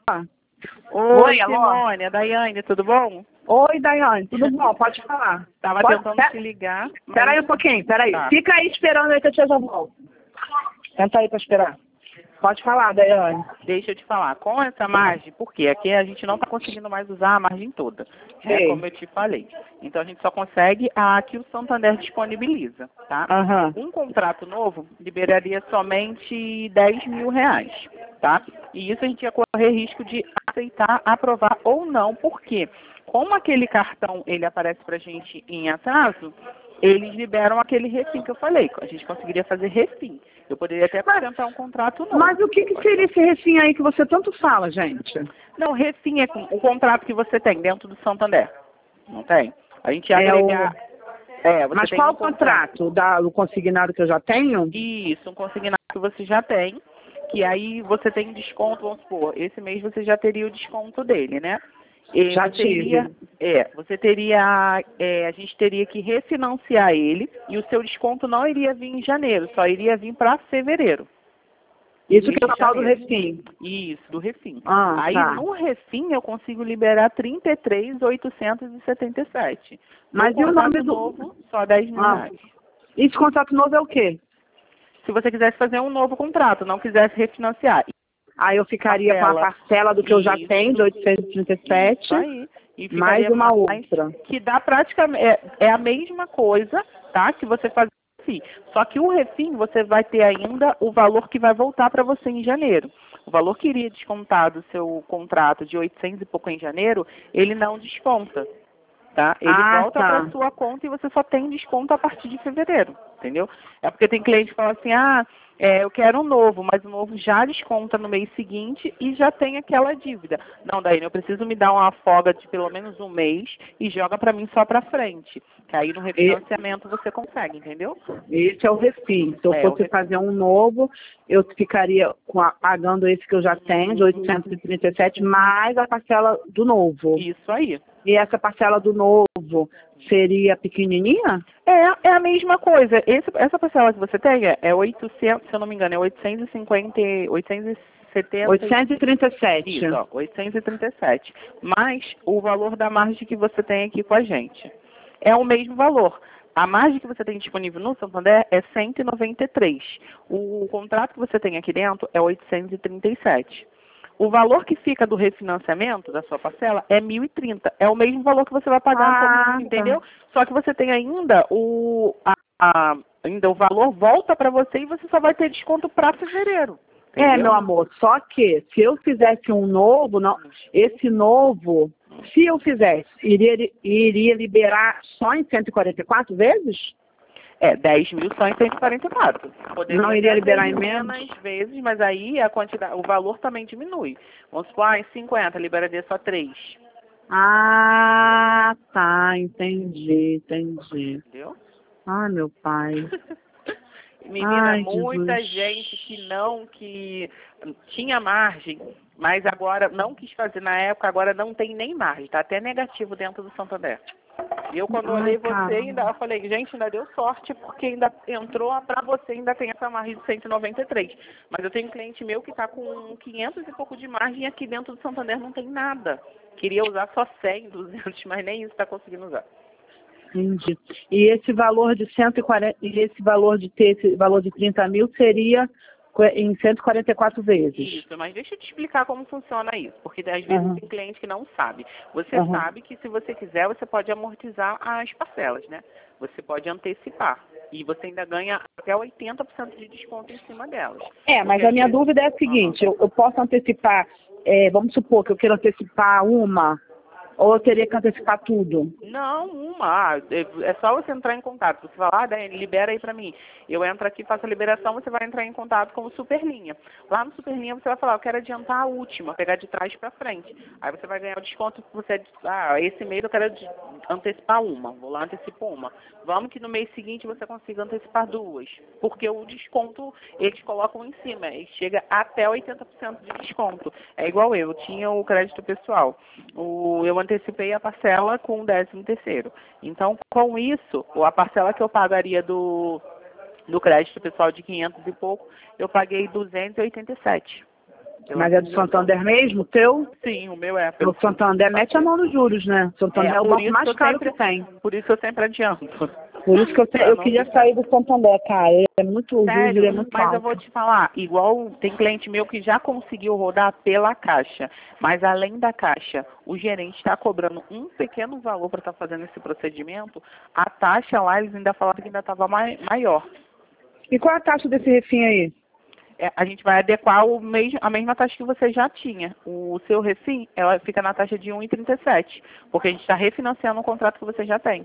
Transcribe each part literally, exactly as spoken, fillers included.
Oi, Oi, alô? Simone, é Daiane, tudo bom? Oi, Daiane, tudo bom? Pode falar. Tava Pode... tentando Pera... te ligar. Mas... Pera aí um pouquinho, pera aí. Tá. Fica aí esperando aí que eu te volto. Senta aí pra esperar. Pode falar, Daiane. Deixa eu te falar, com essa margem, porque aqui a gente não está conseguindo mais usar a margem toda, né, Sei. como eu te falei. Então a gente só consegue a que o Santander disponibiliza, tá? Aham. Um contrato novo liberaria somente dez mil reais, tá? E isso a gente ia correr risco de aceitar, aprovar ou não, porque como aquele cartão ele aparece pra gente em atraso, eles liberam aquele refim que eu falei. A gente conseguiria fazer refim. Eu poderia até apresentar um contrato novo. Mas o que, que seria esse refim aí que você tanto fala, gente? Não, refim é com- o contrato que você tem dentro do Santander. Não tem? A gente ia É agregar... o... É, você Mas tem qual um o contrato? Da, o consignado que eu já tenho? Isso, um consignado que você já tem, que aí você tem desconto, vamos supor, esse mês você já teria o desconto dele, né? E Já você iria, tive. é, você teria, é, a gente teria que refinanciar ele e o seu desconto não iria vir em janeiro, só iria vir para fevereiro. Isso Mês que é de o tal do janeiro. refim. Isso, do refim. Ah, Aí tá. no refim eu consigo liberar trinta e três mil oitocentos e setenta e sete. No Mas e o contrato nome do... novo, só dez mil Ah. reais. Esse contrato novo é o quê? Se você quisesse fazer um novo contrato, não quisesse refinanciar. Aí eu ficaria com a Parcela. parcela do que eu já Isso. tenho, de oitocentos e trinta e sete, Isso aí. E mais ficaria uma mais, outra. que dá praticamente, é, é a mesma coisa, tá? Que você faz refim. Só que o refim você vai ter ainda o valor que vai voltar para você em janeiro. O valor que iria descontar do seu contrato de oitocentos e pouco em janeiro, ele não desconta, tá? Ele Ah, volta para tá. sua conta e você só tem desconto a partir de fevereiro, entendeu? É porque tem cliente que fala assim, ah, é, eu quero um novo, mas o novo já desconta no mês seguinte e já tem aquela dívida. Não, Daí eu preciso me dar uma folga de pelo menos um mês e joga para mim só para frente. Que aí no E- refinanciamento você consegue, entendeu? Esse é o refim. Se eu É, o fosse refim. fazer um novo, eu ficaria com a- pagando esse que eu já tenho, de oitocentos e trinta e sete, mais a parcela do novo. Isso aí. E essa parcela do novo seria pequenininha? É, é a mesma coisa. Esse, essa parcela que você tem é, é oitocentos, se eu não me engano, é oitocentos e cinquenta, oitocentos e setenta. oitocentos e trinta e sete. Isso, ó, oitocentos e trinta e sete. Mais o valor da margem que você tem aqui com a gente. É o mesmo valor. A margem que você tem disponível no Santander é cento e noventa e três. O contrato que você tem aqui dentro é oitocentos e trinta e sete. O valor que fica do refinanciamento da sua parcela é mil e trinta. É o mesmo valor que você vai pagar, Ah, como, tá. entendeu? Só que você tem ainda o, a- a- ainda o valor volta para você e você só vai ter desconto para fevereiro. É, Entendeu? meu amor, só que se eu fizesse um novo, não, esse novo, se eu fizesse, iria, iria liberar só em cento e quarenta e quatro vezes? É, dez mil só em cento e quarenta e quatro. Poderia Não iria até liberar ser em menos? menos vezes, mas aí a quantidade, o valor também diminui. Vamos supor, ah, em cinquenta, liberaria só três. Ah, tá, entendi, entendi. Entendeu? Ai, meu pai. Menina, Ai, muita Jesus. gente que não, que tinha margem, mas agora não quis fazer na época, agora não tem nem margem, tá até negativo dentro do Santander. E eu quando Ai, olhei você, cara. ainda eu falei, gente, ainda deu sorte, porque ainda entrou pra você, ainda tem essa margem de cento e noventa e três. Mas eu tenho um cliente meu que tá com quinhentos e pouco de margem e aqui dentro do Santander não tem nada. Queria usar só cem, duzentos, mas nem isso tá conseguindo usar. Entendi. E esse valor de cento e quarenta, e esse valor de ter esse valor de trinta mil seria co- em cento e quarenta e quatro vezes. Isso, mas deixa eu te explicar como funciona isso, porque às vezes Aham. tem cliente que não sabe. Você Aham. sabe que se você quiser, você pode amortizar as parcelas, né? Você pode antecipar. E você ainda ganha até oitenta por cento de desconto em cima delas. É, mas Porque a às minha vezes- dúvida é a seguinte, eu, eu posso antecipar, é, vamos supor que eu queira antecipar uma, ou eu teria que antecipar tudo? Não, uma. Ah, é é só você entrar em contato. Você fala, ah, Daiane, libera aí pra mim. Eu entro aqui, faço a liberação, você vai entrar em contato com o Superlinha. Lá no Superlinha você vai falar, eu quero adiantar a última, pegar de trás pra frente. Aí você vai ganhar o desconto que você, ah, esse mês eu quero de- antecipar uma, vou lá antecipo uma. Vamos que no mês seguinte você consiga antecipar duas. Porque o desconto, eles colocam em cima, e chega até oitenta por cento de desconto. É igual eu, eu tinha o crédito pessoal. O, eu antecipei a parcela com o décimo terceiro. Então, com isso, a parcela que eu pagaria do, do crédito pessoal de quinhentos e pouco, eu paguei duzentos e oitenta e sete. Mas é do Santander mesmo, o teu? Sim, o meu é. Pelo O Santander mete a mão nos juros, né? Santander é, é o banco mais caro sempre, que tem. Por isso eu sempre adianto. Por isso que eu, te, eu queria sair do Santander, cara. Ele é muito juros, ele é muito mas alto. eu vou te falar, igual tem cliente meu que já conseguiu rodar pela Caixa, mas além da Caixa, o gerente está cobrando um pequeno valor para estar tá fazendo esse procedimento, a taxa lá, eles ainda falaram que ainda estava mai, maior. E qual a taxa desse refim aí? É, a gente vai adequar o mesmo, a mesma taxa que você já tinha. O seu refim, ela fica na taxa de um vírgula trinta e sete, porque a gente está refinanciando o contrato que você já tem.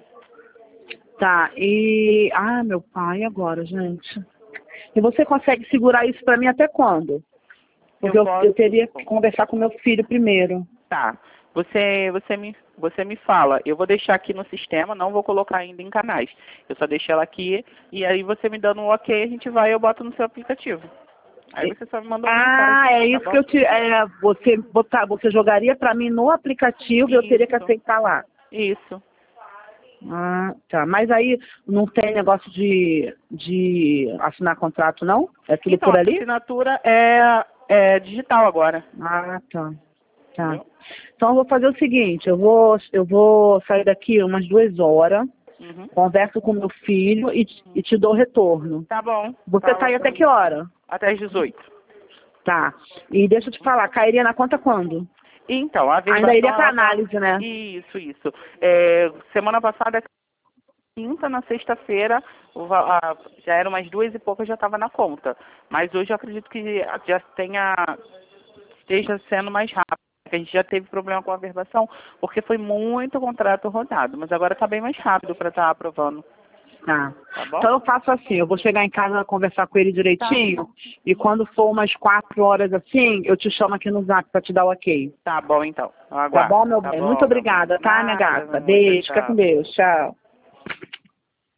Tá, e... Ah, meu pai, agora, gente. E você consegue segurar isso para mim até quando? Porque eu, eu, eu teria que conversar com meu filho primeiro. Tá. Você, você, me, você me fala, eu vou deixar aqui no sistema, não vou colocar ainda em canais. Eu só deixo ela aqui e aí você me dando um ok, a gente vai e eu boto no seu aplicativo. Aí você só me manda um Ah, mensagem, é isso tá que eu te... É, você, botar, você jogaria para mim no aplicativo e eu teria que aceitar lá. Isso. Ah, tá. Mas aí não tem negócio de, de assinar contrato, não? É tudo então, por ali? A assinatura é, é digital agora. Ah, tá. Tá. Entendeu? Então eu vou fazer o seguinte, eu vou, eu vou sair daqui umas duas horas, uhum. Converso com meu filho e, e te dou retorno. Tá bom. Você tá, tá aí até que hora? Até às dezoito. Tá. E deixa eu te falar, cairia na conta quando? Então, a verbação... Ainda iria para análise, tá... né? Isso, isso. É, semana passada, quinta, na sexta-feira, já eram umas duas e poucas, já estava na conta. Mas hoje eu acredito que já tenha, esteja sendo mais rápido. A gente já teve problema com a verbação, porque foi muito contrato rodado. Mas agora está bem mais rápido para estar tá aprovando. Tá. Tá bom? Então eu faço assim, eu vou chegar em casa conversar com ele direitinho, tá. E quando for umas quatro horas assim, eu te chamo aqui no zap para te dar o ok. Tá bom, então. Tá bom, meu tá bem? Bom, muito obrigada, tá, minha gata? Beijo, fica com Deus. Tchau.